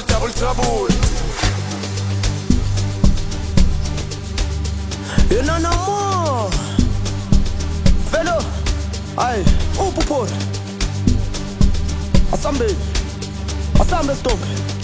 double trouble. You know no more. Fellow, aye, upupor. Asambe stop.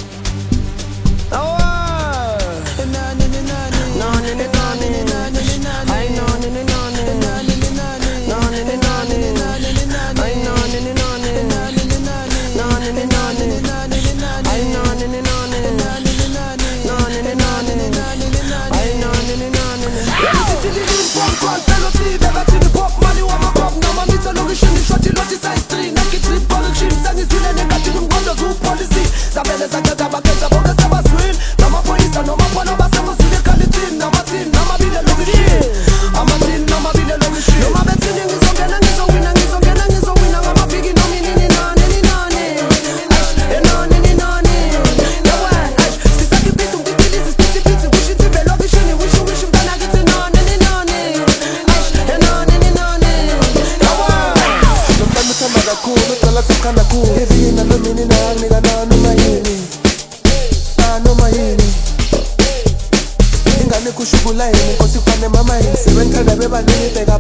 Kushugulaini nkosi kwane mama yini sebengithanda bebaningi bheka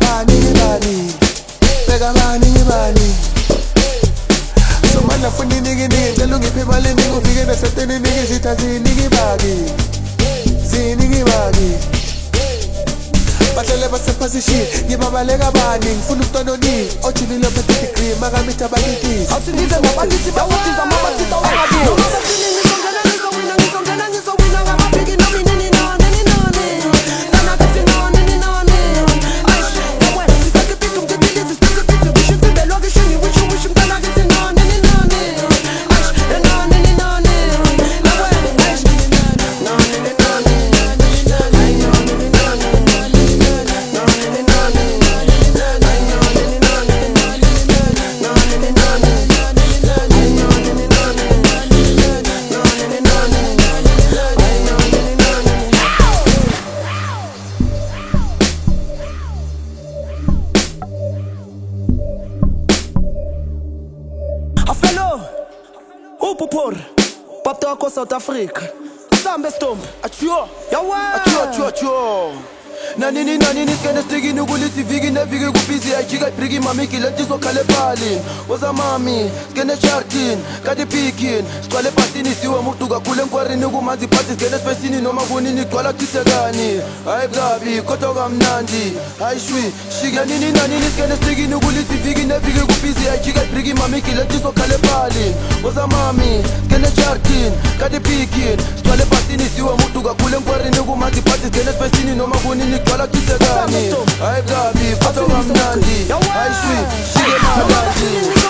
bani somana funa iningi ngicela ungiphe imali eningi ufike naseteni iningi zitha ziningi baki bahlele basephasishini ngibabaleka bani ngifuna umntwana oningi ojulile ophethe degree makamitha bakitisi awusindize ngabakithi bafuthiza amabasita wangakini upupor papta wako South Africa Asambe stomp Achio, yawa achio. Nanini skene stigini ukuliti vigi ne vigi kupizi aichika prigi mami kilenti so kale palin Waza mami, skene sharkin, kadi pikin Skwale pasini siwa muktuga kule mkwarini kumanzi pati skene spesini no magunini kwala kisegani Hai gabi, kotoga mnandi, hai shwi Shiga nini skene stigini ukuliti vigi ne vigi kupizi aichika prigi mami kilenti so kale palin Waza mami, skene sharkin, kadi pikin Skwale pasini siwa muktuga kule mkwarini kumanzi pati skene spesini no magunini Kwala kisegani, hai gabi, kotoga mnandi, hai shwi, shige madandi